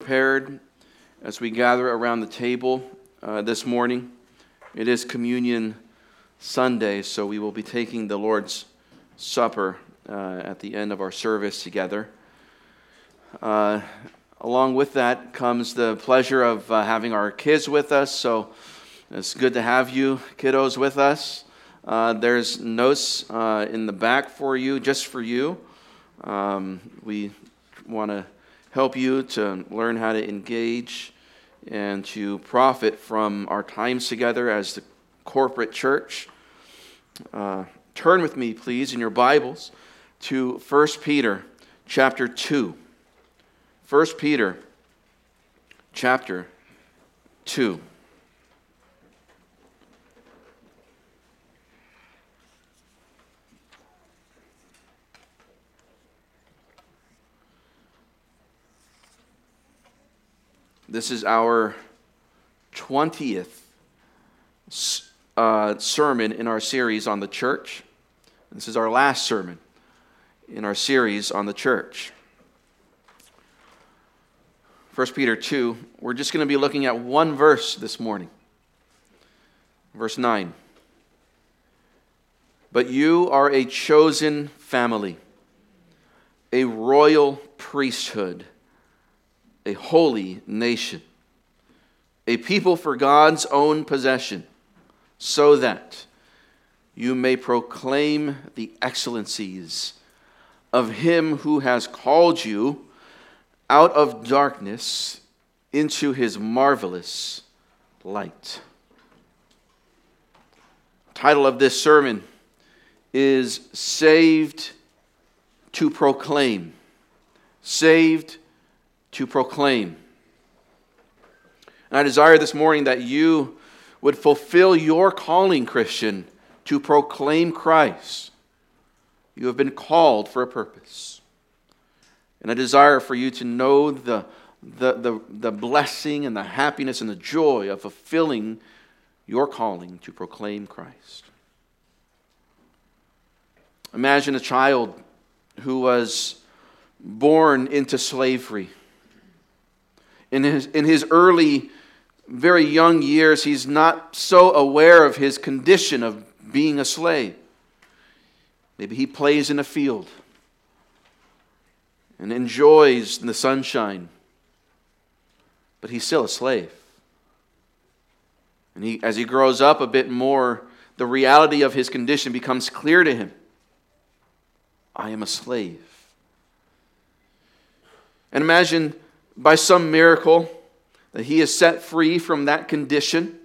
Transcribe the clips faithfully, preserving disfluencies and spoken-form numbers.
prepared as we gather around the table uh, this morning. It is Communion Sunday, so we will be taking the Lord's Supper uh, at the end of our service together. Uh, along with that comes the pleasure of uh, having our kids with us, so it's good to have you kiddos with us. Uh, there's notes uh, in the back for you, just for you. Um, we want to help you to learn how to engage and to profit from our times together as the corporate church. Uh, turn with me, please, in your Bibles to First Peter chapter two. First Peter chapter two. This is our twentieth uh, sermon in our series on the church. This is our last sermon in our series on the church. First Peter two, we're just going to be looking at one verse this morning. Verse nine. But you are a chosen family, a royal priesthood, a holy nation, a people for God's own possession, so that you may proclaim the excellencies of Him who has called you out of darkness into His marvelous light. The title of this sermon is Saved to Proclaim. Saved to proclaim. And I desire this morning that you would fulfill your calling, Christian, to proclaim Christ. You have been called for a purpose. And I desire for you to know the, the, the, the blessing and the happiness and the joy of fulfilling your calling to proclaim Christ. Imagine a child who was born into slavery. In his, in his early, very young years, he's not so aware of his condition of being a slave. Maybe he plays in a field and enjoys the sunshine, but he's still a slave. And he, as he grows up a bit more, the reality of his condition becomes clear to him. I am a slave. And imagine, by some miracle, that he is set free from that condition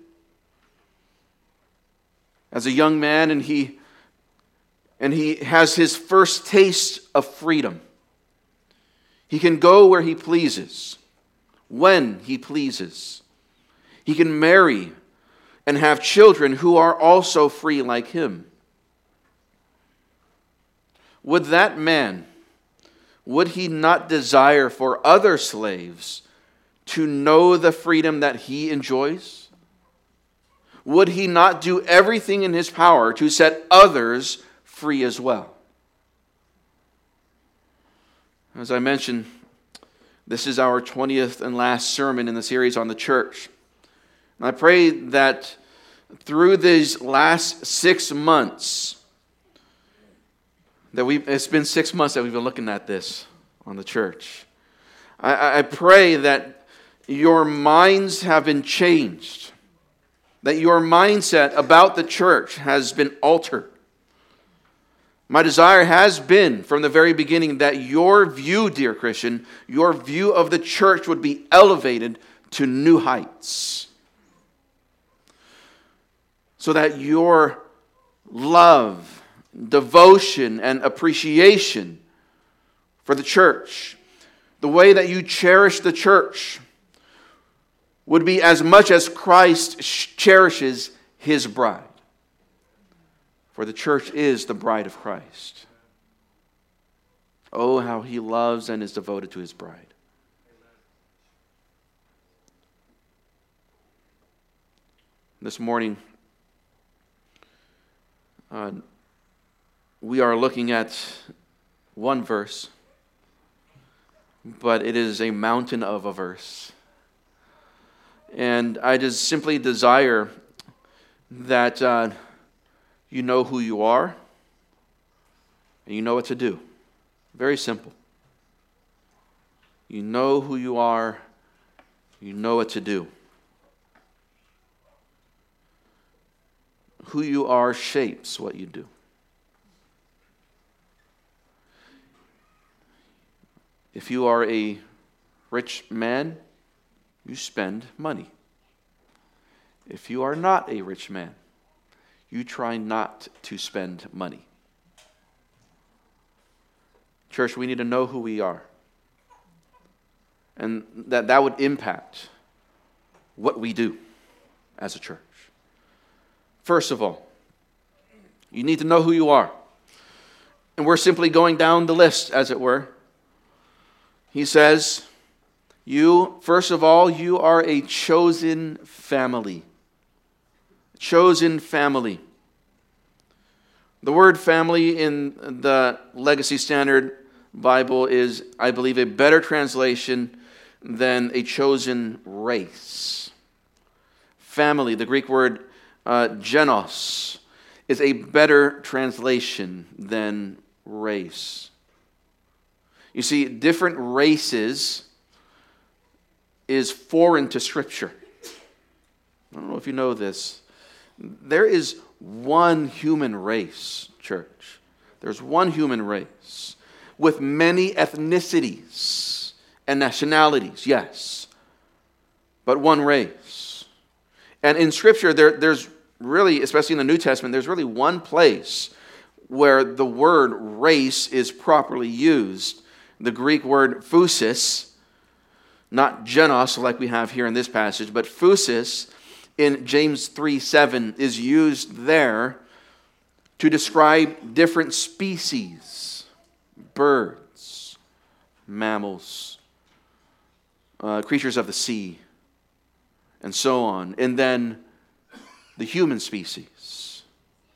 as a young man, and he and he has his first taste of freedom. He can go where he pleases, when he pleases. He can marry and have children who are also free like him. Would that man, would he not desire for other slaves to know the freedom that he enjoys? Would he not do everything in his power to set others free as well? As I mentioned, this is our twentieth and last sermon in the series on the church. And I pray that through these last six months, that we it's been six months that we've been looking at this on the church. I, I pray that your minds have been changed, that your mindset about the church has been altered. My desire has been from the very beginning that your view, dear Christian, your view of the church would be elevated to new heights, so that your love, devotion, and appreciation for the church, the way that you cherish the church, would be as much as Christ cherishes His bride. For the church is the bride of Christ. Oh, how He loves and is devoted to His bride. This morning, uh, we are looking at one verse but it is a mountain of a verse. And I just simply desire that uh, you know who you are and you know what to do. Very simple. You know who you are, you know what to do. Who you are shapes what you do. If you are a rich man, you spend money. If you are not a rich man, you try not to spend money. Church, we need to know who we are. And that that would impact what we do as a church. First of all, you need to know who you are. And we're simply going down the list, as it were. He says, you, first of all, you are a chosen family. Chosen family. The word family in the Legacy Standard Bible is, I believe, a better translation than a chosen race. Family, the Greek word uh, genos, is a better translation than race. You see, different races is foreign to Scripture. I don't know if you know this. There is one human race, church. There's one human race with many ethnicities and nationalities, yes, but one race. And in Scripture, there, there's really, especially in the New Testament, there's really one place where the word race is properly used. The Greek word phusis, not genos like we have here in this passage, but phusis in James three seven is used there to describe different species, birds, mammals, uh, creatures of the sea, and so on. And then the human species.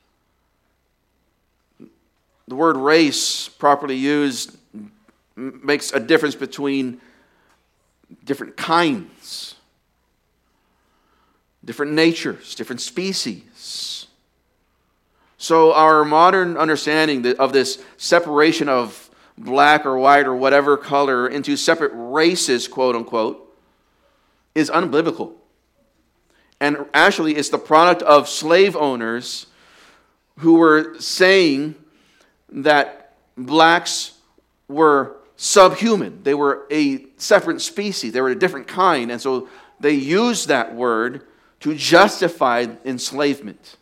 The word race, properly used, makes a difference between different kinds, different natures, different species. So our modern understanding of this separation of black or white or whatever color into separate races, quote unquote, is unbiblical. And actually it's the product of slave owners who were saying that blacks were subhuman. They were a separate species. They were a different kind. And so they used that word to justify enslavement.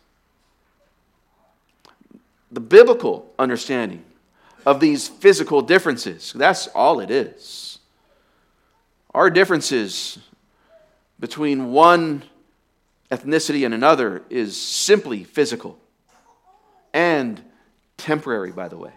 The biblical understanding of these physical differences, that's all it is. Our differences between one ethnicity and another is simply physical and temporary, by the way.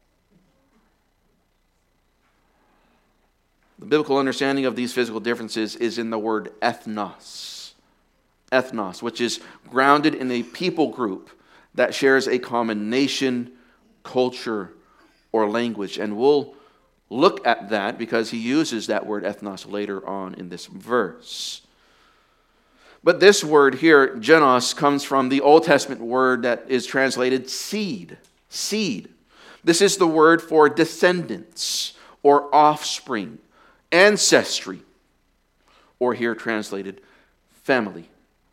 The biblical understanding of these physical differences is in the word ethnos. Ethnos, which is grounded in a people group that shares a common nation, culture, or language. And we'll look at that because he uses that word ethnos later on in this verse. But this word here, genos, comes from the Old Testament word that is translated seed. Seed. This is the word for descendants or offspring, ancestry, or here translated family.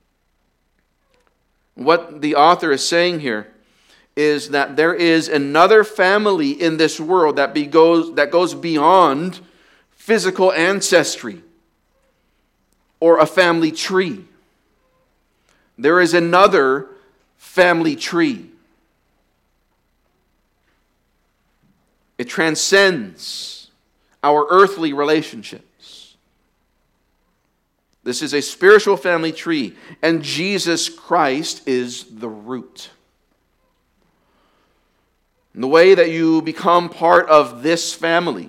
What the author is saying here is that there is another family in this world that, be goes, that goes beyond physical ancestry or a family tree. There is another family tree. It transcends our earthly relationships. This is a spiritual family tree, and Jesus Christ is the root. And the way that you become part of this family,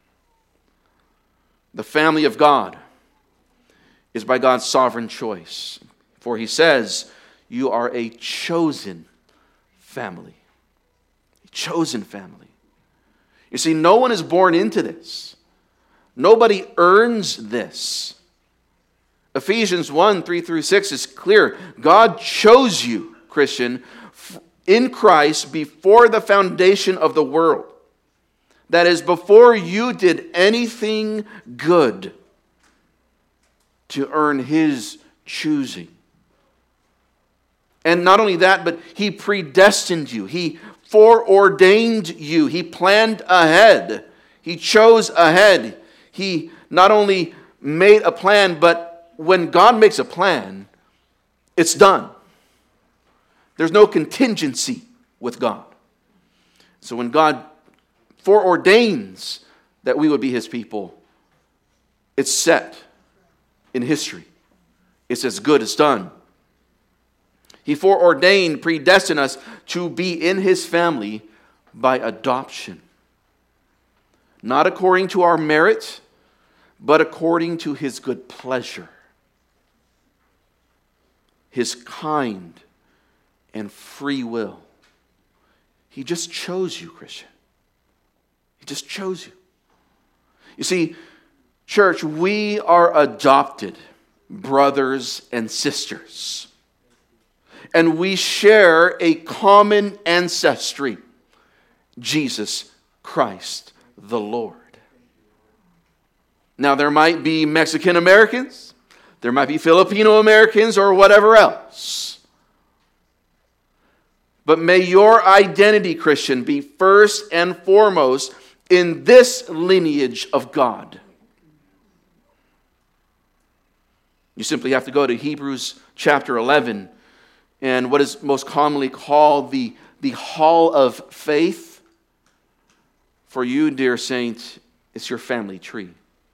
the family of God, is by God's sovereign choice. For he says, you are a chosen family. A chosen family. You see, no one is born into this. Nobody earns this. Ephesians one, three through six is clear. God chose you, Christian, in Christ before the foundation of the world. That is, before you did anything good to earn His choosing. And not only that, but He predestined you. He foreordained you. He planned ahead. He chose ahead. He not only made a plan, but when God makes a plan, it's done. There's no contingency with God. So when God foreordains that we would be His people, it's set in history. It's as good as done. He foreordained, predestined us to be in His family by adoption. Not according to our merit, but according to His good pleasure. His kind and free will. He just chose you, Christian. He just chose you. You see, church, we are adopted brothers and sisters. And we share a common ancestry, Jesus Christ the Lord. Now, there might be Mexican Americans, there might be Filipino Americans, or whatever else. But may your identity, Christian, be first and foremost in this lineage of God. You simply have to go to Hebrews chapter eleven and what is most commonly called the, the hall of faith. For you, dear saint, it's your family tree.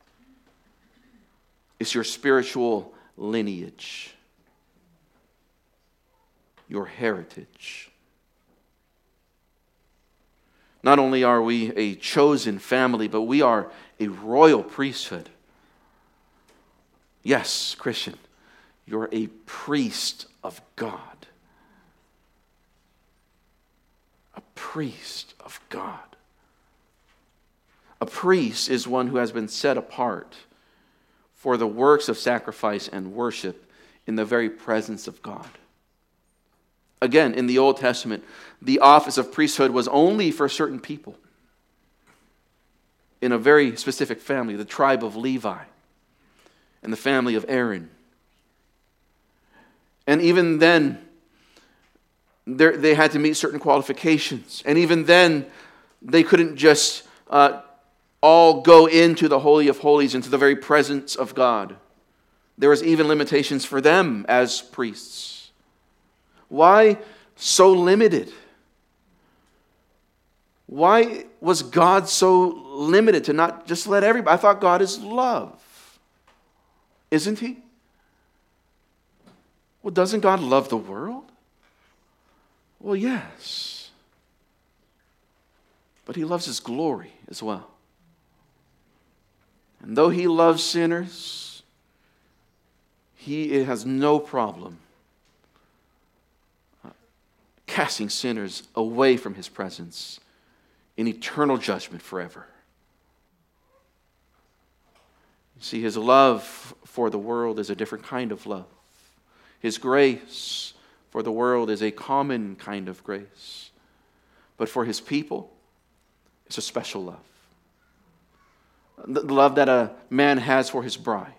It's your spiritual lineage. Your heritage. Not only are we a chosen family, but we are a royal priesthood. Yes, Christian, you're a priest of God. A priest of God. A priest is one who has been set apart for the works of sacrifice and worship in the very presence of God. Again, in the Old Testament, the office of priesthood was only for certain people in a very specific family, the tribe of Levi and the family of Aaron. And even then, they had to meet certain qualifications. And even then, they couldn't just uh, all go into the Holy of Holies, into the very presence of God. There was even limitations for them as priests. Why so limited? Why was God so limited to not just let everybody? I thought God is love. Isn't He? Well, doesn't God love the world? Well, yes. But He loves His glory as well. And though He loves sinners, He has no problem casting sinners away from His presence in eternal judgment forever. You see, His love for the world is a different kind of love. His grace for the world is a common kind of grace. But for His people, it's a special love. The love that a man has for his bride.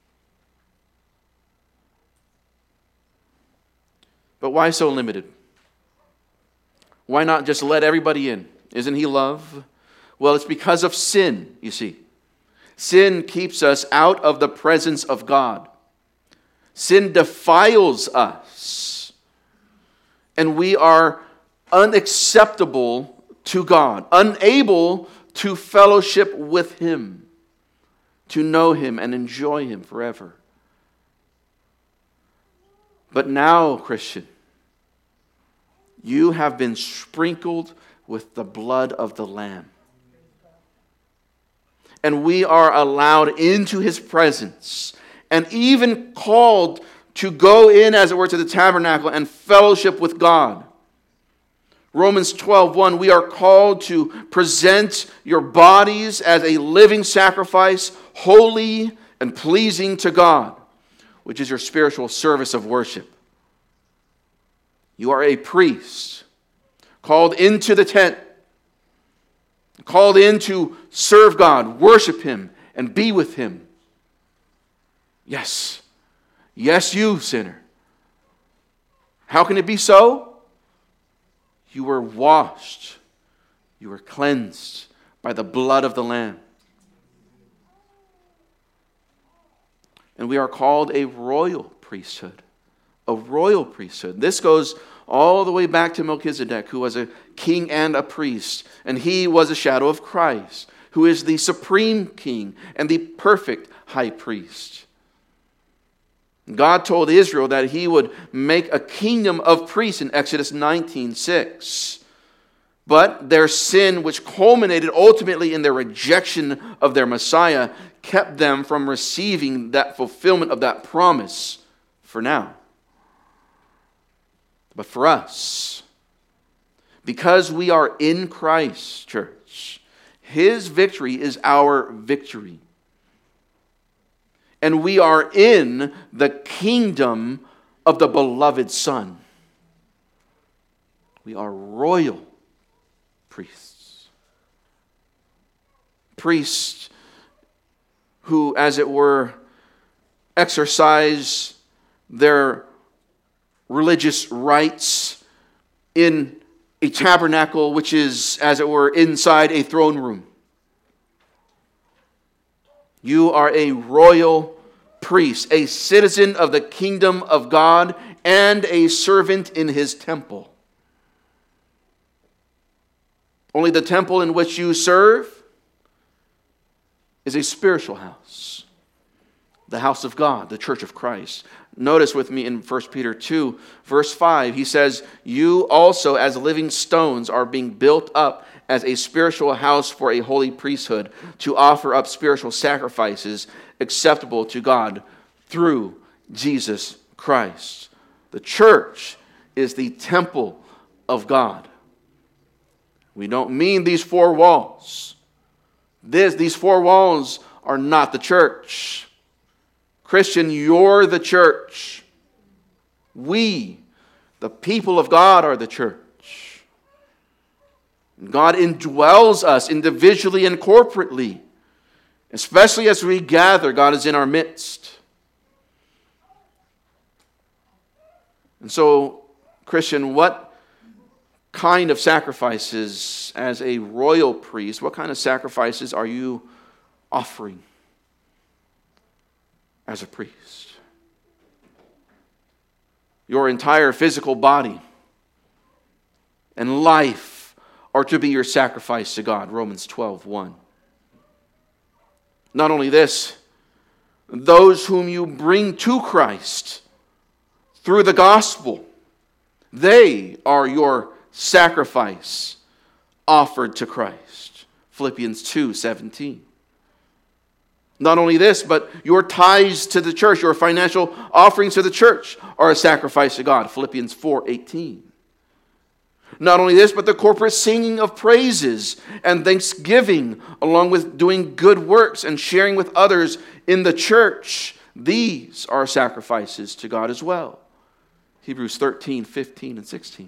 But why so limited? Why not just let everybody in? Isn't He love? Well, it's because of sin, you see. Sin keeps us out of the presence of God. Sin defiles us. And we are unacceptable to God, unable to fellowship with Him, to know Him and enjoy Him forever. But now, Christian, you have been sprinkled with the blood of the Lamb. And we are allowed into His presence and even called to go in, as it were, to the tabernacle and fellowship with God. Romans twelve one, we are called to present your bodies as a living sacrifice, holy and pleasing to God, which is your spiritual service of worship. You are a priest, called into the tent, called in to serve God, worship Him, and be with Him. Yes, yes, you, sinner. How can it be so? You were washed, you were cleansed by the blood of the Lamb. And we are called a royal priesthood. A royal priesthood. This goes all the way back to Melchizedek, who was a king and a priest. And he was a shadow of Christ, who is the supreme king and the perfect high priest. God told Israel that He would make a kingdom of priests in Exodus nineteen six. But their sin, which culminated ultimately in their rejection of their Messiah, kept them from receiving that fulfillment of that promise for now. But for us, because we are in Christ, church, His victory is our victory. And we are in the kingdom of the beloved Son. We are royal priests. Priests who, as it were, exercise their religious rites in a tabernacle, which is, as it were, inside a throne room. You are a royal priest, a citizen of the kingdom of God, and a servant in His temple. Only the temple in which you serve is a spiritual house, the house of God, the church of Christ. Notice with me in First Peter two, verse five, he says, you also as living stones are being built up as a spiritual house for a holy priesthood, to offer up spiritual sacrifices acceptable to God through Jesus Christ. The church is the temple of God. We don't mean these four walls. This, these four walls are not the church. Christian, you're the church. We, the people of God, are the church. God indwells us individually and corporately. Especially as we gather, God is in our midst. And so, Christian, what kind of sacrifices, as a royal priest, what kind of sacrifices are you offering as a priest? Your entire physical body and life are to be your sacrifice to God, Romans twelve one. Not only this, those whom you bring to Christ through the gospel, they are your sacrifice offered to Christ, Philippians two seventeen. Not only this, but your tithes to the church, your financial offerings to the church are a sacrifice to God, Philippians four eighteen. Not only this, but the corporate singing of praises and thanksgiving, along with doing good works and sharing with others in the church. These are sacrifices to God as well. Hebrews thirteen, fifteen, and sixteen.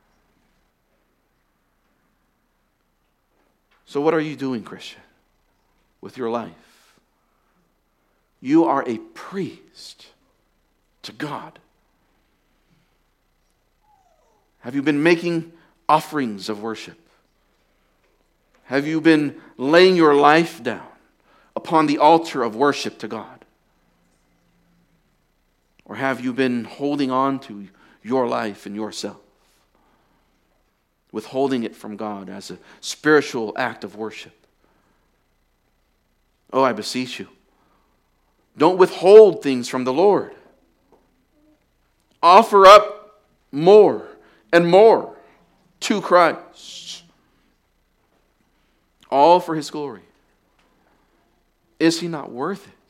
So what are you doing, Christian, with your life? You are a priest to God. Have you been making offerings of worship? Have you been laying your life down upon the altar of worship to God? Or have you been holding on to your life and yourself, withholding it from God as a spiritual act of worship? Oh, I beseech you, don't withhold things from the Lord. Offer up more and more to Christ, all for His glory. Is He not worth it?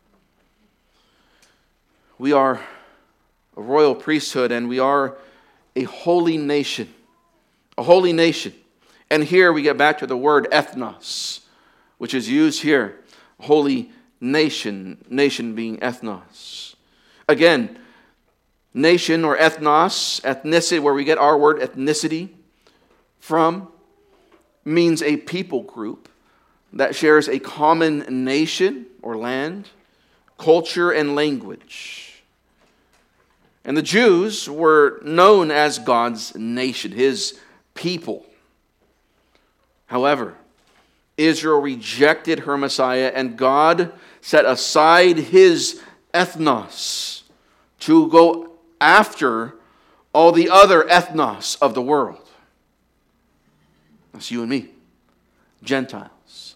We are a royal priesthood, and we are a holy nation, a holy nation. And here we get back to the word ethnos, which is used here. Holy nation, nation being ethnos. Again, nation or ethnos, ethnicity, where we get our word ethnicity from, means a people group that shares a common nation or land, culture, and language. And the Jews were known as God's nation, his people. However, Israel rejected her Messiah, and God set aside his ethnos to go after all the other ethnos of the world. That's you and me, Gentiles.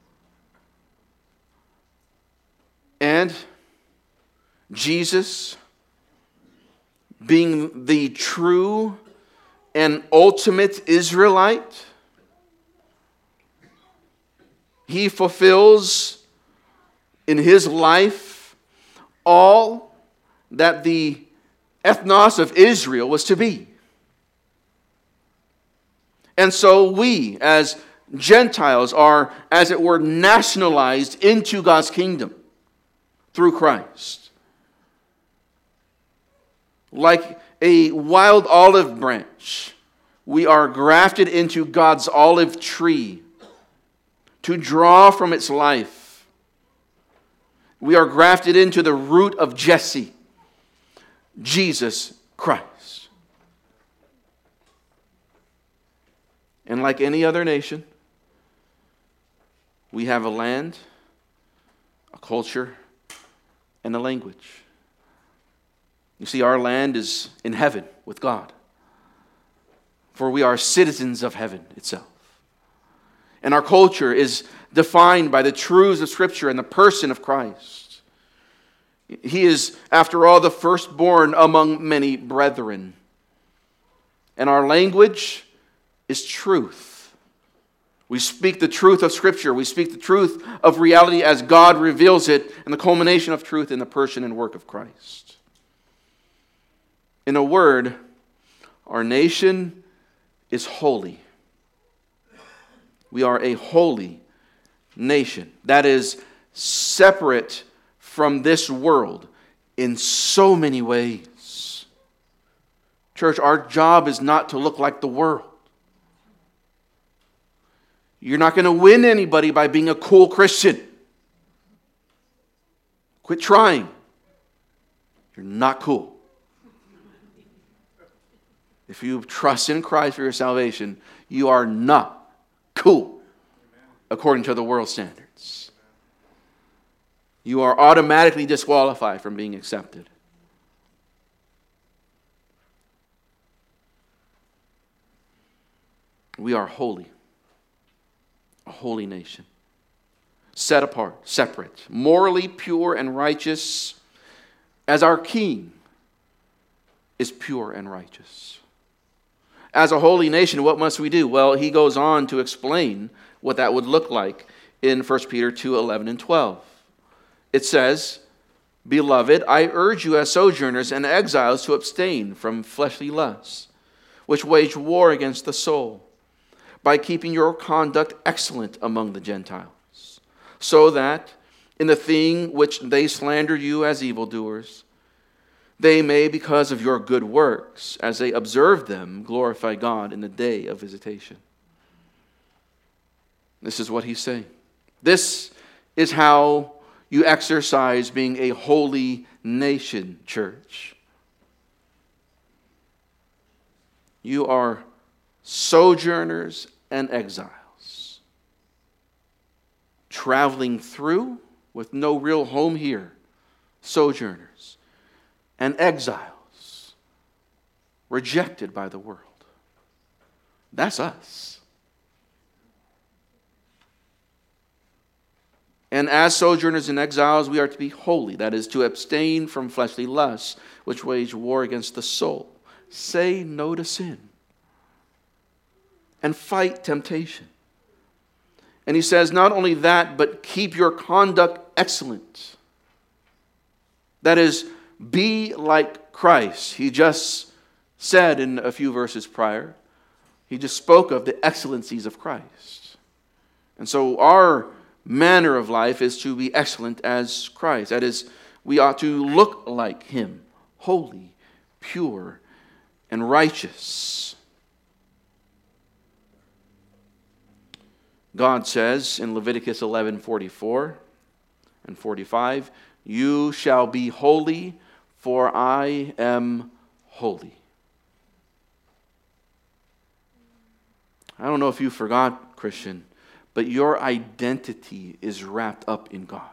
And Jesus, being the true and ultimate Israelite, he fulfills in his life all that the ethnos of Israel was to be. And so we, as Gentiles, are, as it were, nationalized into God's kingdom through Christ. Like a wild olive branch, we are grafted into God's olive tree to draw from its life. We are grafted into the root of Jesse, Jesus Christ. And like any other nation, we have a land, a culture, and a language. You see, our land is in heaven with God, for we are citizens of heaven itself. And our culture is defined by the truths of Scripture and the person of Christ. He is, after all, the firstborn among many brethren. And our language is truth. We speak the truth of Scripture. We speak the truth of reality as God reveals it, and the culmination of truth in the person and work of Christ. In a word, our nation is holy. We are a holy nation that is separate from this world in so many ways. Church, our job is not to look like the world. You're not going to win anybody by being a cool Christian. Quit trying. You're not cool. If you trust in Christ for your salvation, you are not cool according to the world standards. You are automatically disqualified from being accepted. We are holy. A holy nation. Set apart, separate, morally pure and righteous, as our King is pure and righteous. As a holy nation, what must we do? Well, he goes on to explain what that would look like in First Peter two, eleven and twelve. It says, "Beloved, I urge you as sojourners and exiles to abstain from fleshly lusts, which wage war against the soul, by keeping your conduct excellent among the Gentiles, so that in the thing which they slander you as evildoers, they may, because of your good works, as they observe them, glorify God in the day of visitation." This is what he's saying. This is how you exercise being a holy nation, church. You are sojourners and exiles, traveling through with no real home here, sojourners and exiles, rejected by the world. That's us. And as sojourners and exiles, we are to be holy, that is, to abstain from fleshly lusts, which wage war against the soul. Say no to sin. And fight temptation. And he says, not only that, but keep your conduct excellent. That is, be like Christ. He just said in a few verses prior, He just spoke of the excellencies of Christ. And so our manner of life is to be excellent as Christ. That is, we ought to look like Him, holy, pure, and righteous. God says in Leviticus eleven forty-four and forty-five, "You shall be holy, for I am holy." I don't know if you forgot, Christian, but your identity is wrapped up in God.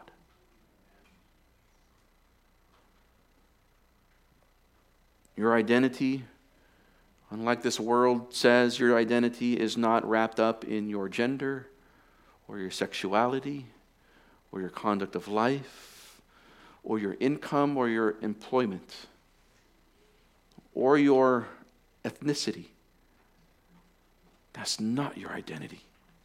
Your identity, unlike this world says, your identity is not wrapped up in your gender or your sexuality or your conduct of life or your income or your employment or your ethnicity. That's not your identity.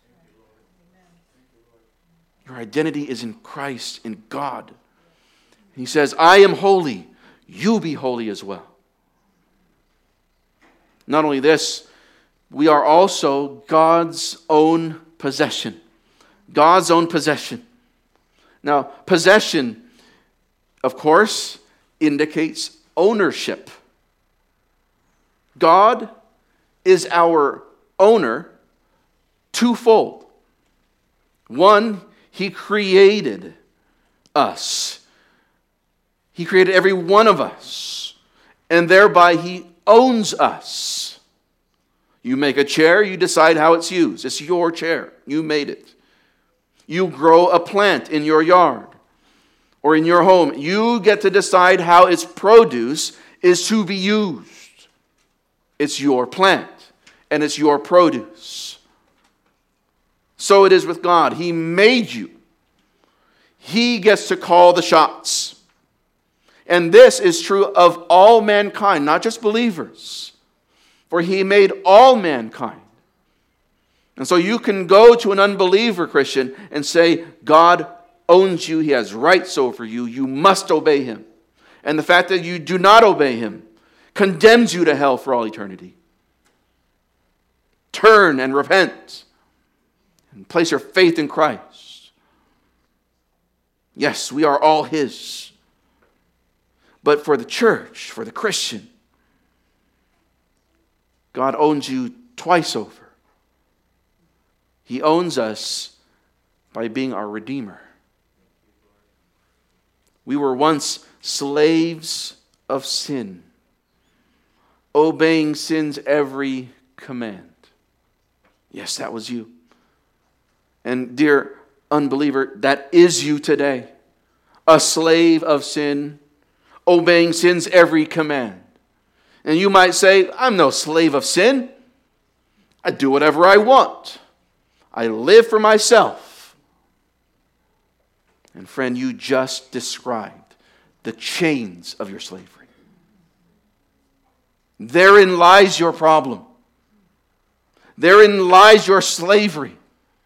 Your identity is in Christ, in God. He says, "I am holy, you be holy as well." Not only this, we are also God's own possession. God's own possession. Now, possession, of course, indicates ownership. God is our owner twofold. One, He created us. He created every one of us. And thereby He owns us. You make a chair, you decide how it's used. It's your chair. You made it. You grow a plant in your yard or in your home. You get to decide how its produce is to be used. It's your plant and it's your produce. So it is with God. He made you. He gets to call the shots. And this is true of all mankind, not just believers. For He made all mankind. And so you can go to an unbeliever, Christian, and say, God owns you. He has rights over you. You must obey Him. And the fact that you do not obey Him condemns you to hell for all eternity. Turn and repent and place your faith in Christ. Yes, we are all His. But for the church, for the Christian, God owns you twice over. He owns us by being our Redeemer. We were once slaves of sin, obeying sin's every command. Yes, that was you. And dear unbeliever, that is you today. A slave of sin, obeying sin's every command. And you might say, I'm no slave of sin. I do whatever I want. I live for myself. And friend, you just described the chains of your slavery. Therein lies your problem. Therein lies your slavery.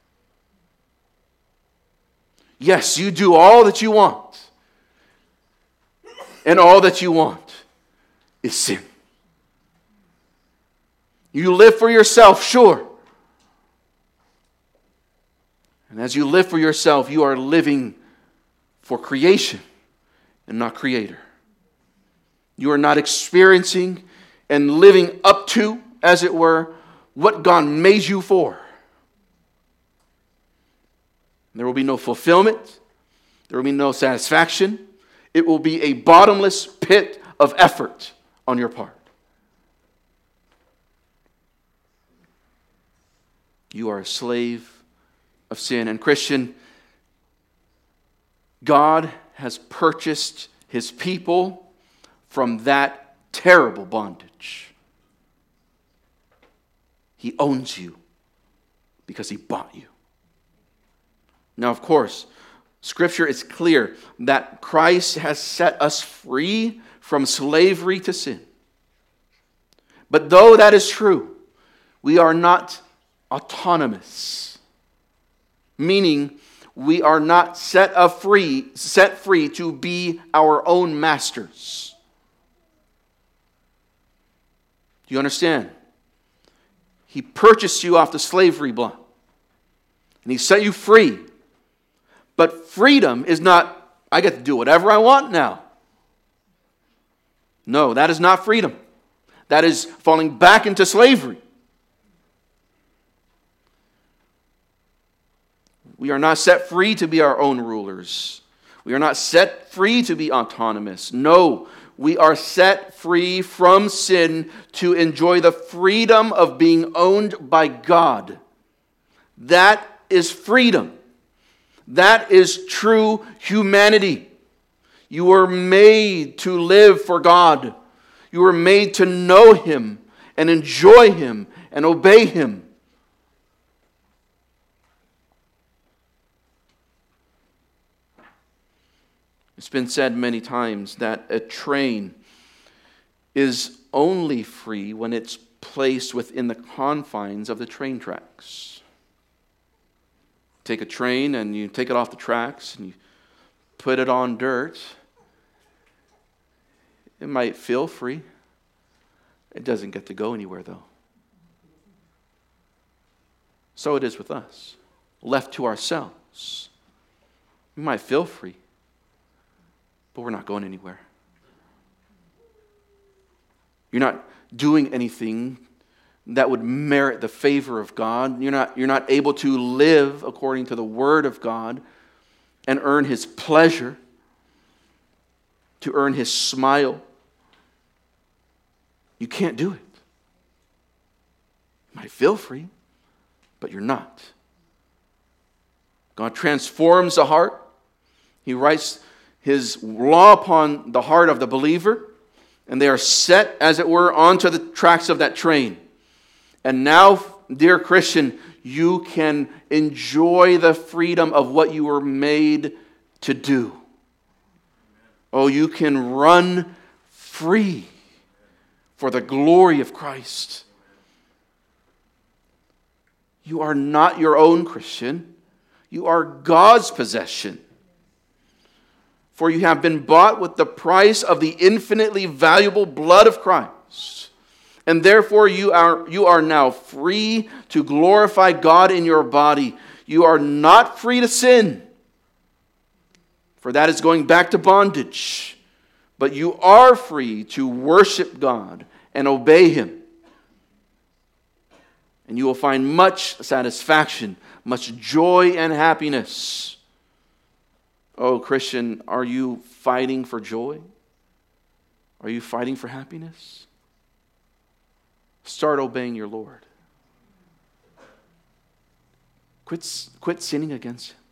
Yes, you do all that you want. And all that you want is sin. You live for yourself, sure. And as you live for yourself, you are living for creation and not Creator. You are not experiencing and living up to, as it were, what God made you for. There will be no fulfillment. There will be no satisfaction. It will be a bottomless pit of effort on your part. You are a slave of sin. And Christian, God has purchased His people from that terrible bondage. He owns you because He bought you. Now, of course, Scripture is clear that Christ has set us free from slavery to sin. But though that is true, we are not autonomous, meaning we are not set up free, set free to be our own masters. Do you understand? He purchased you off the slavery block. And He set you free. But freedom is not, I get to do whatever I want now. No, that is not freedom. That is falling back into slavery. We are not set free to be our own rulers. We are not set free to be autonomous. No, we are set free from sin to enjoy the freedom of being owned by God. That is freedom. That is true humanity. You were made to live for God. You were made to know Him and enjoy Him and obey Him. It's been said many times that a train is only free when it's placed within the confines of the train tracks. Take a train and you take it off the tracks and you put it on dirt. It might feel free. It doesn't get to go anywhere, though. So it is with us. Left to ourselves, we might feel free, but we're not going anywhere. You're not doing anything that would merit the favor of God. You're not, you're not able to live according to the Word of God and earn His pleasure, to earn His smile. You can't do it. You might feel free, but you're not. God transforms the heart. He writes His law upon the heart of the believer, and they are set, as it were, onto the tracks of that train. And now, dear Christian, you can enjoy the freedom of what you were made to do. Oh, you can run free for the glory of Christ. You are not your own, Christian. You are God's possession. For you have been bought with the price of the infinitely valuable blood of Christ. And therefore you are, you are now free to glorify God in your body. You are not free to sin, for that is going back to bondage. But you are free to worship God and obey Him. And you will find much satisfaction, much joy and happiness. Oh, Christian, are you fighting for joy? Are you fighting for happiness? Start obeying your Lord. Quit, quit sinning against Him.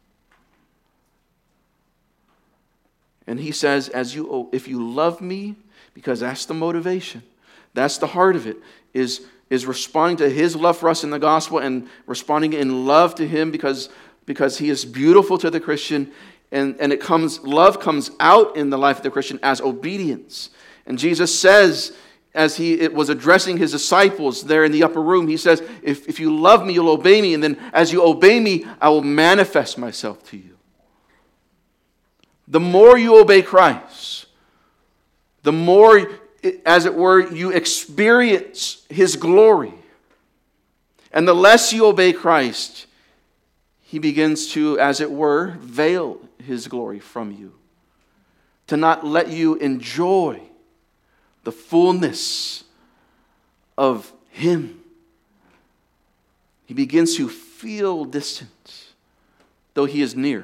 And He says, as you, if you love me, because that's the motivation, that's the heart of it, is, is responding to His love for us in the gospel and responding in love to Him because, because He is beautiful to the Christian. And, and it comes, love comes out in the life of the Christian as obedience. And Jesus says, as He it was addressing His disciples there in the upper room, He says, if, if you love me, you'll obey me. And then as you obey me, I will manifest myself to you. The more you obey Christ, the more, as it were, you experience His glory. And the less you obey Christ, He begins to, as it were, veil His glory from you, to not let you enjoy the fullness of Him. He begins to feel distant, though He is near.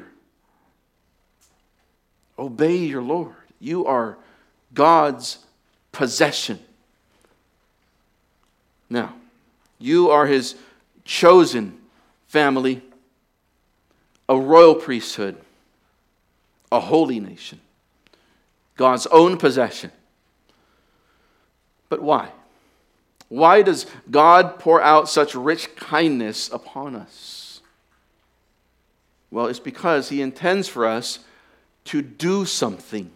Obey your Lord. You are God's possession. Now, you are His chosen family, a royal priesthood, a holy nation, God's own possession. But why? Why does God pour out such rich kindness upon us? Well, it's because He intends for us to do something.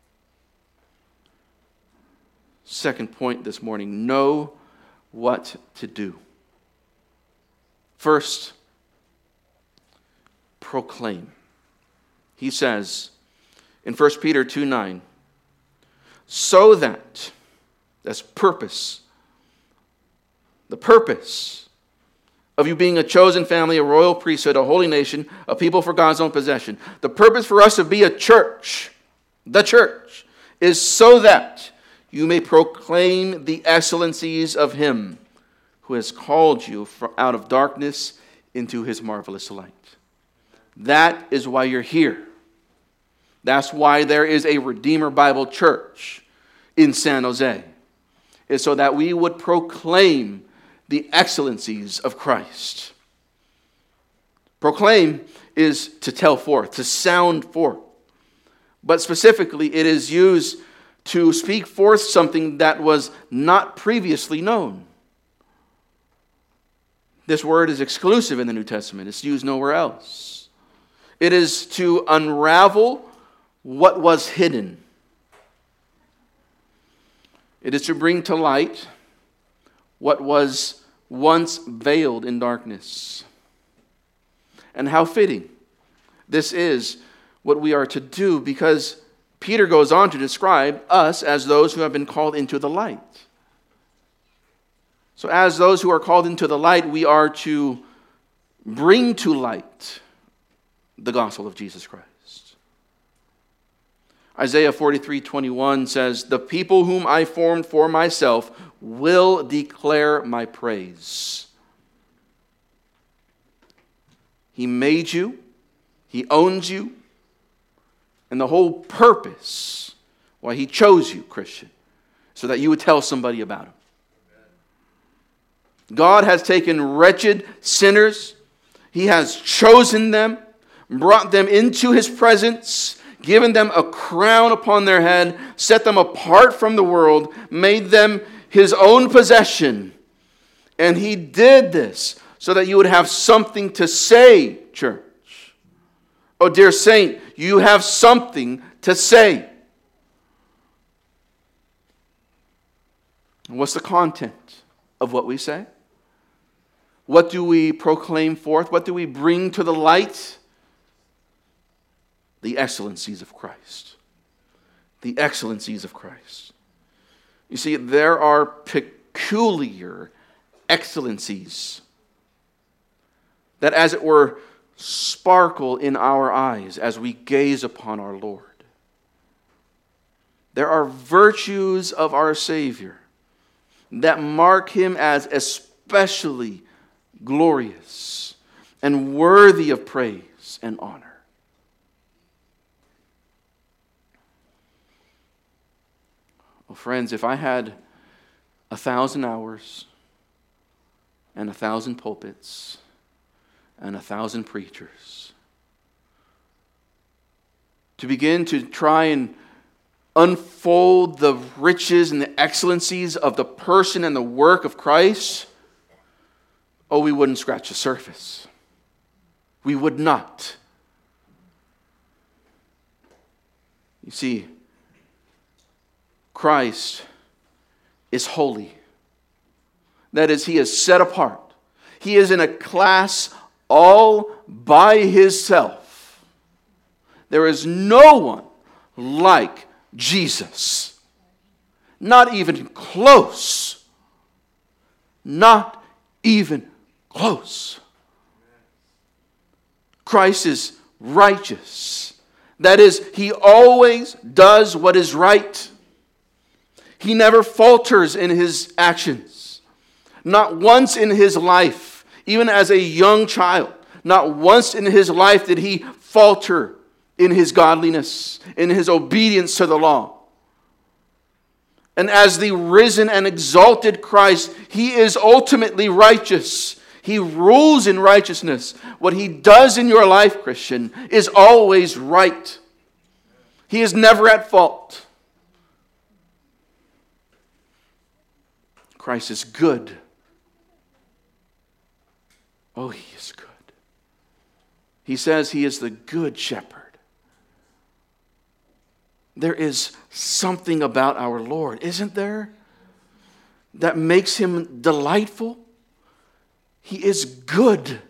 Second point this morning, know what to do. First, proclaim. He says in First Peter two nine, so that, that's purpose. The purpose of you being a chosen family, a royal priesthood, a holy nation, a people for God's own possession. The purpose for us to be a church, the church, is so that you may proclaim the excellencies of him who has called you from out of darkness into his marvelous light. That is why you're here. That's why there is a Redeemer Bible Church in San Jose. It's so that we would proclaim the excellencies of Christ. Proclaim is to tell forth, to sound forth. But specifically, it is used to speak forth something that was not previously known. This word is exclusive in the New Testament. It's used nowhere else. It is to unravel what was hidden. It is to bring to light what was once veiled in darkness. And how fitting this is what we are to do, because Peter goes on to describe us as those who have been called into the light. So as those who are called into the light, we are to bring to light the gospel of Jesus Christ. Isaiah forty-three twenty-one says, "The people whom I formed for myself will declare my praise." He made you. He owns you. And the whole purpose why he chose you, Christian, so that you would tell somebody about him. God has taken wretched sinners. He has chosen them, brought them into his presence, given them a crown upon their head, set them apart from the world, made them his own possession. And he did this so that you would have something to say, church. Oh, dear saint, you have something to say. What's the content of what we say? What do we proclaim forth? What do we bring to the light? The excellencies of Christ. The excellencies of Christ. You see, there are peculiar excellencies that, as it were, sparkle in our eyes as we gaze upon our Lord. There are virtues of our Savior that mark him as especially glorious and worthy of praise and honor. Well, friends, if I had a thousand hours and a thousand pulpits and a thousand preachers to begin to try and unfold the riches and the excellencies of the person and the work of Christ, oh, we wouldn't scratch the surface. We would not. You see, Christ is holy. That is, he is set apart. He is in a class all by himself. There is no one like Jesus. Not even close. Not even close. Christ is righteous. That is, he always does what is right. He never falters in his actions. Not once in his life, even as a young child, not once in his life did he falter in his godliness, in his obedience to the law. And as the risen and exalted Christ, he is ultimately righteous. He rules in righteousness. What he does in your life, Christian, is always right. He is never at fault. Christ is good. Oh, he is good. He says he is the good shepherd. There is something about our Lord, isn't there, that makes him delightful? He is good.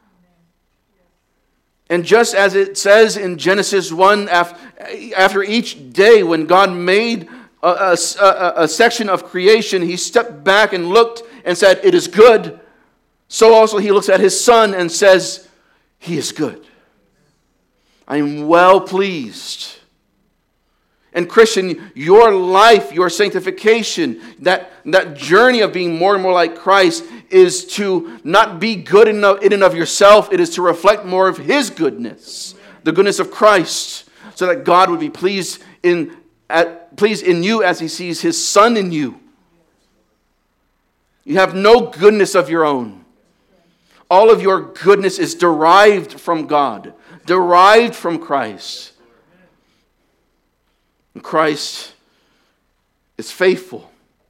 And just as it says in Genesis one, after each day when God made a, a, a section of creation, he stepped back and looked and said, "It is good." so also he looks at his Son and says, he is good. I am well pleased. And Christian, your life, your sanctification, that, that journey of being more and more like Christ is to not be good enough in and of yourself. It is to reflect more of his goodness, the goodness of Christ, so that God would be pleased in, at, pleased in you as he sees his Son in you. You have no goodness of your own. All of your goodness is derived from God, derived from Christ. And Christ is faithful.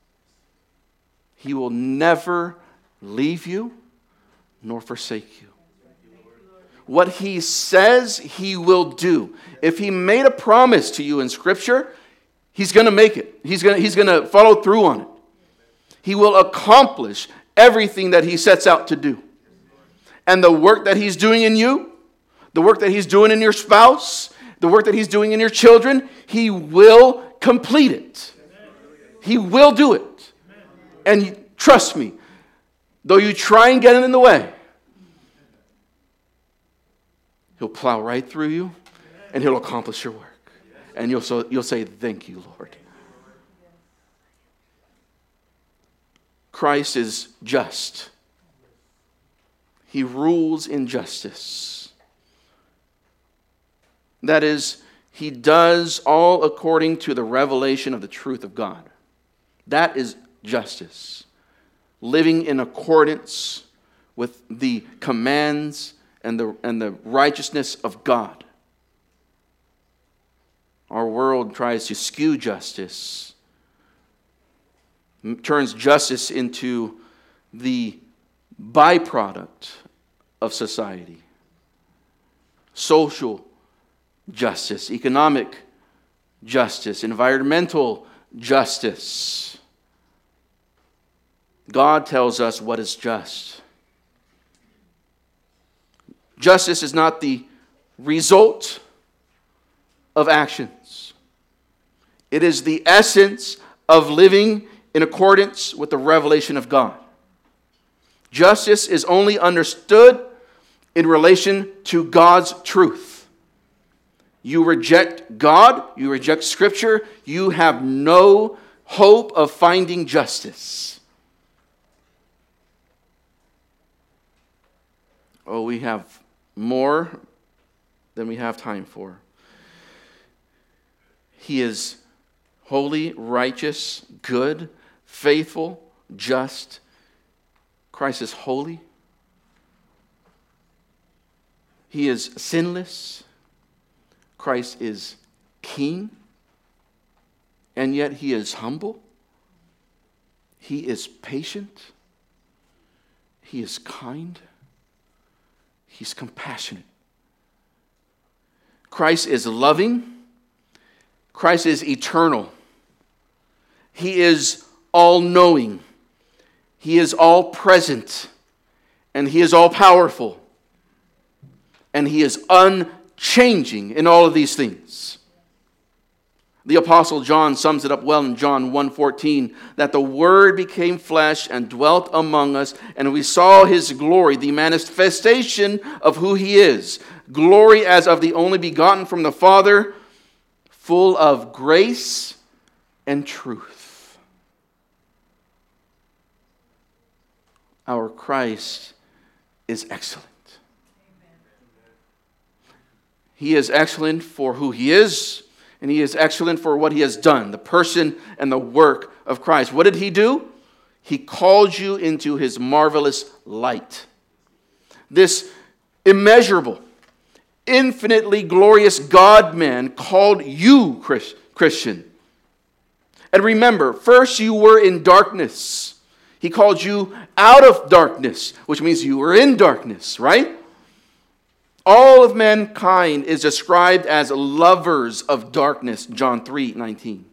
He will never leave you nor forsake you. What he says, he will do. If he made a promise to you in Scripture, he's going to make it. He's going to, he's going to follow through on it. He will accomplish everything that he sets out to do. And the work that he's doing in you, the work that he's doing in your spouse, the work that he's doing in your children, he will complete it. He will do it. And trust me, though you try and get him in the way, he'll plow right through you and he'll accomplish your work. And you'll, so, you'll say, thank you, Lord. Christ is just. He rules in justice. That is, he does all according to the revelation of the truth of God. That is justice. Living in accordance with the commands and the, and the righteousness of God. Our world tries to skew justice, turns justice into the byproduct of society. Social justice, economic justice, environmental justice. God tells us what is just. Justice is not the result of actions. It is the essence of living in accordance with the revelation of God. Justice is only understood in relation to God's truth. You reject God, you reject Scripture, you have no hope of finding justice. Oh, we have more than we have time for. He is holy, righteous, good, faithful, just. Christ is holy. He is sinless. Christ is king. And yet he is humble. He is patient. He is kind. He's compassionate. Christ is loving. Christ is eternal. He is all-knowing. He is all-present. And he is all-powerful. And he is unchanging in all of these things. The Apostle John sums it up well in John one fourteen, that the Word became flesh and dwelt among us, and we saw his glory, the manifestation of who he is. Glory as of the only begotten from the Father, full of grace and truth. Our Christ is excellent. He is excellent for who he is, and he is excellent for what he has done, the person and the work of Christ. What did he do? He called you into his marvelous light. This immeasurable, infinitely glorious God-man called you, Christian. And remember, first you were in darkness. He called you out of darkness, which means you were in darkness, right? All of mankind is described as lovers of darkness, John three nineteen.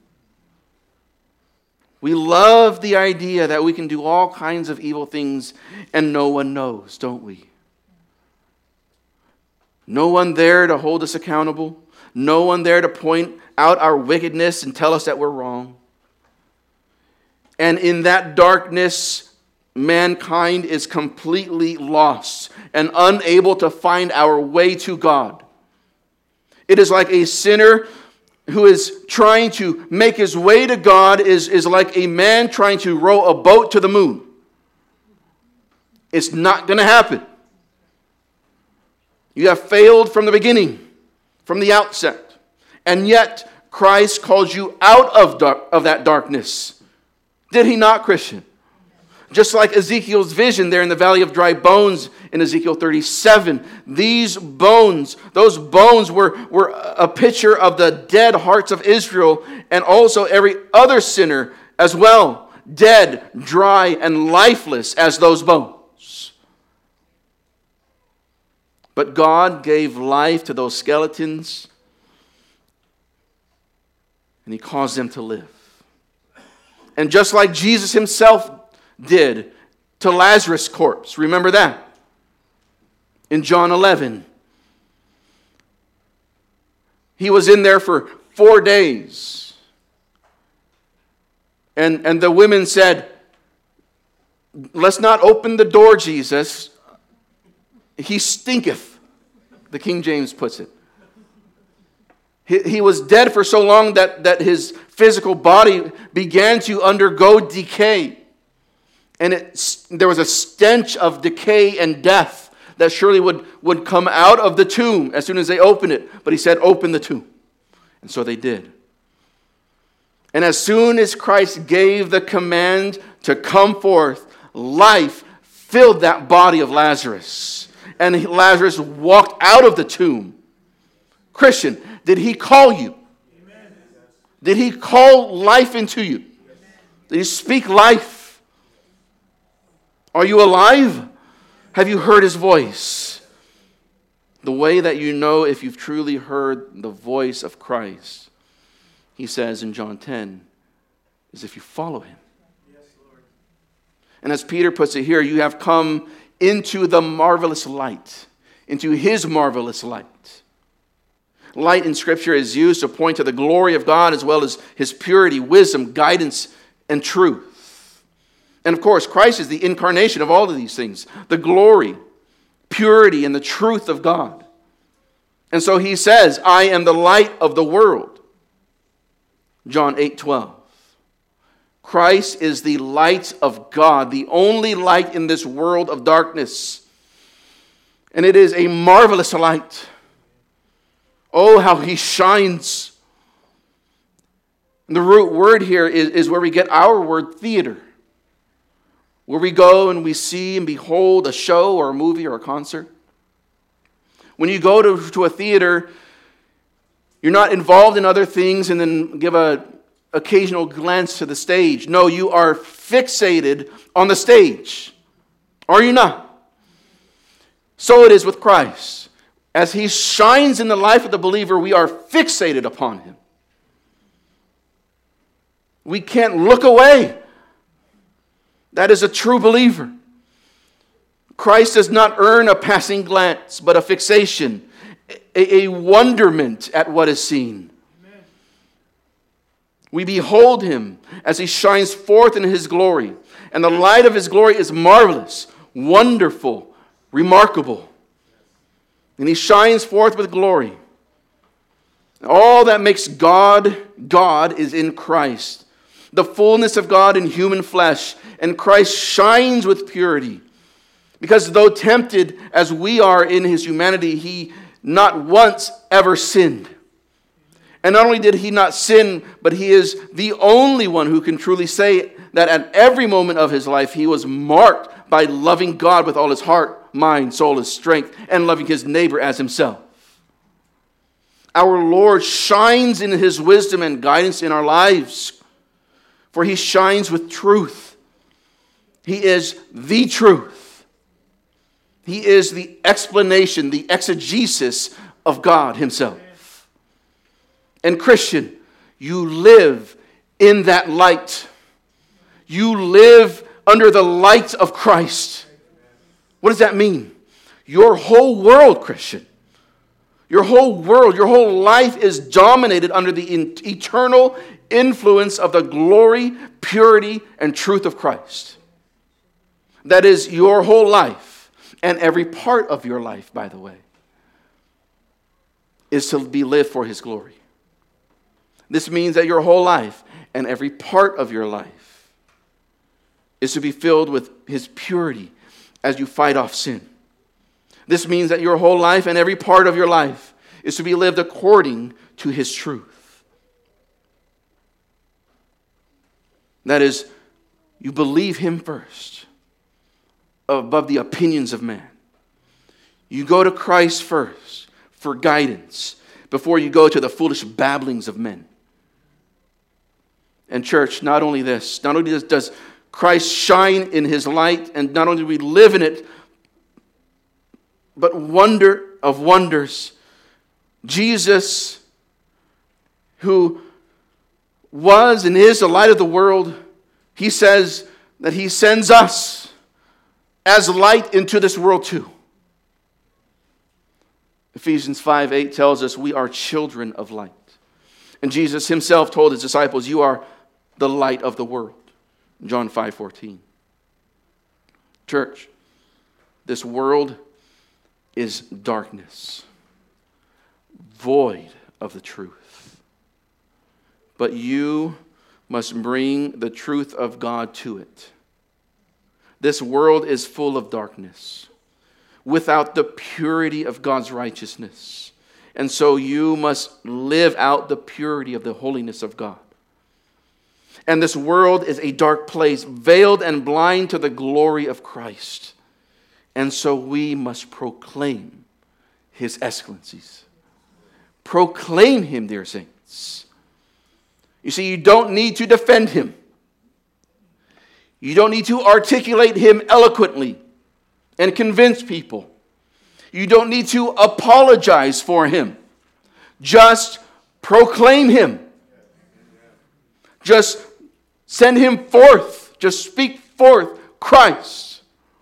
We love the idea that we can do all kinds of evil things and no one knows, don't we? No one there to hold us accountable. No one there to point out our wickedness and tell us that we're wrong. And in that darkness, mankind is completely lost and unable to find our way to God. It is like a sinner who is trying to make his way to God is, is like a man trying to row a boat to the moon. It's not going to happen. You have failed from the beginning, from the outset. And yet, Christ calls you out of, dark, of that darkness. Did he not, Christian? Just like Ezekiel's vision there in the valley of dry bones in Ezekiel thirty-seven. These bones, those bones were, were a picture of the dead hearts of Israel and also every other sinner as well. Dead, dry, and lifeless as those bones. But God gave life to those skeletons and he caused them to live. And just like Jesus himself did to Lazarus' corpse. Remember that? In John eleven. He was in there for four days. And, and the women said, let's not open the door, Jesus. He stinketh, the King James puts it. He, he was dead for so long that, that his physical body began to undergo decay. And it, there was a stench of decay and death that surely would, would come out of the tomb as soon as they opened it. But he said, open the tomb. And so they did. And as soon as Christ gave the command to come forth, life filled that body of Lazarus. And Lazarus walked out of the tomb. Christian, did he call you? Amen. Did he call life into you? Did he speak life? Are you alive? Have you heard his voice? The way that you know if you've truly heard the voice of Christ, he says in John ten, is if you follow him. Yes, Lord. And as Peter puts it here, you have come into the marvelous light, into his marvelous light. Light in Scripture is used to point to the glory of God as well as his purity, wisdom, guidance, and truth. And of course, Christ is the incarnation of all of these things. The glory, purity, and the truth of God. And so he says, I am the light of the world. John eight twelve. Christ is the light of God, the only light in this world of darkness. And it is a marvelous light. Oh, how he shines. And the root word here is, is where we get our word theater. Where we go and we see and behold a show or a movie or a concert. When you go to, to a theater, you're not involved in other things and then give an occasional glance to the stage. No, you are fixated on the stage. Are you not? So it is with Christ. As he shines in the life of the believer, we are fixated upon him. We can't look away. That is a true believer. Christ does not earn a passing glance, but a fixation, a, a wonderment at what is seen. Amen. We behold him as he shines forth in his glory, and the light of his glory is marvelous, wonderful, remarkable. And he shines forth with glory. All that makes God, God is in Christ. The fullness of God in human flesh. And Christ shines with purity. Because though tempted as we are in his humanity, he not once ever sinned. And not only did he not sin, but he is the only one who can truly say that at every moment of his life, he was marked by loving God with all his heart, mind, soul, and strength, and loving his neighbor as himself. Our Lord shines in his wisdom and guidance in our lives, for he shines with truth. He is the truth. He is the explanation, the exegesis of God himself. And Christian, you live in that light. You live under the light of Christ. What does that mean? Your whole world, Christian, your whole world, your whole life is dominated under the eternal influence of the glory, purity, and truth of Christ. That is your whole life, and every part of your life, by the way, is to be lived for His glory. This means that your whole life and every part of your life is to be filled with His purity as you fight off sin. This means that your whole life and every part of your life is to be lived according to His truth. That is, you believe Him first, above the opinions of man. You go to Christ first for guidance before you go to the foolish babblings of men. And church, not only this, not only does Christ shine in His light, and not only do we live in it, but wonder of wonders, Jesus, who was and is the light of the world, He says that He sends us as light into this world too. Ephesians five eight tells us we are children of light. And Jesus Himself told His disciples, you are the light of the world. John five fourteen. Church, this world is darkness, void of the truth. But you must bring the truth of God to it. This world is full of darkness, without the purity of God's righteousness. And so you must live out the purity of the holiness of God. And this world is a dark place, veiled and blind to the glory of Christ. And so we must proclaim His excellencies. Proclaim Him, dear saints. You see, you don't need to defend Him. You don't need to articulate Him eloquently and convince people. You don't need to apologize for Him. Just proclaim Him. Just send Him forth. Just speak forth Christ.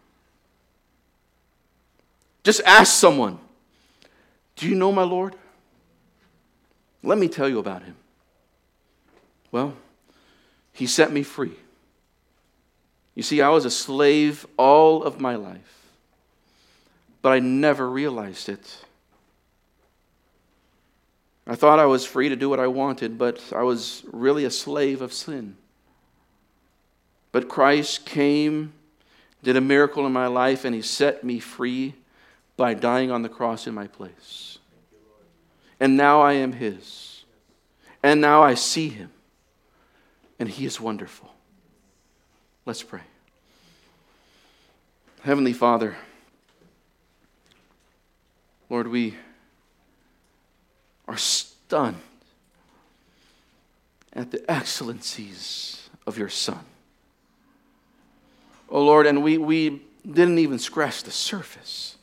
Just ask someone, do you know my Lord? Let me tell you about Him. Well, He set me free. You see, I was a slave all of my life, but I never realized it. I thought I was free to do what I wanted, but I was really a slave of sin. But Christ came, did a miracle in my life, and He set me free by dying on the cross in my place. And now I am His. And now I see Him. And He is wonderful. Let's pray. Heavenly Father, Lord, we are stunned at the excellencies of your Son. Oh Lord, and we, we didn't even scratch the surface.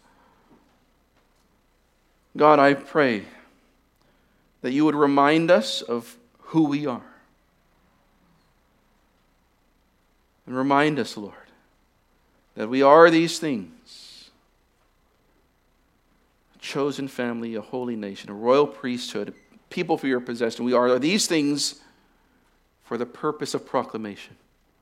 God, I pray that you would remind us of who we are. And remind us, Lord, that we are these things. A chosen family, a holy nation, a royal priesthood, a people for your possession. We are these things for the purpose of proclamation.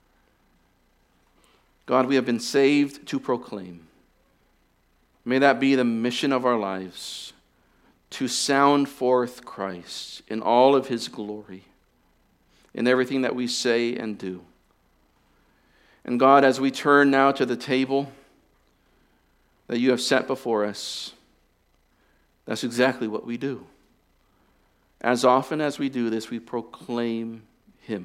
God, we have been saved to proclaim. May that be the mission of our lives, to sound forth Christ in all of His glory, in everything that we say and do. And God, as we turn now to the table that you have set before us, that's exactly what we do. As often as we do this, we proclaim Him.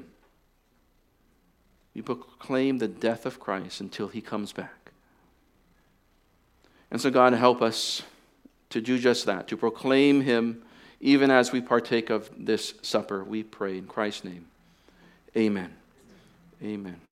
We proclaim the death of Christ until He comes back. And so God, help us to do just that, to proclaim Him even as we partake of this supper, we pray in Christ's name. Amen. Amen.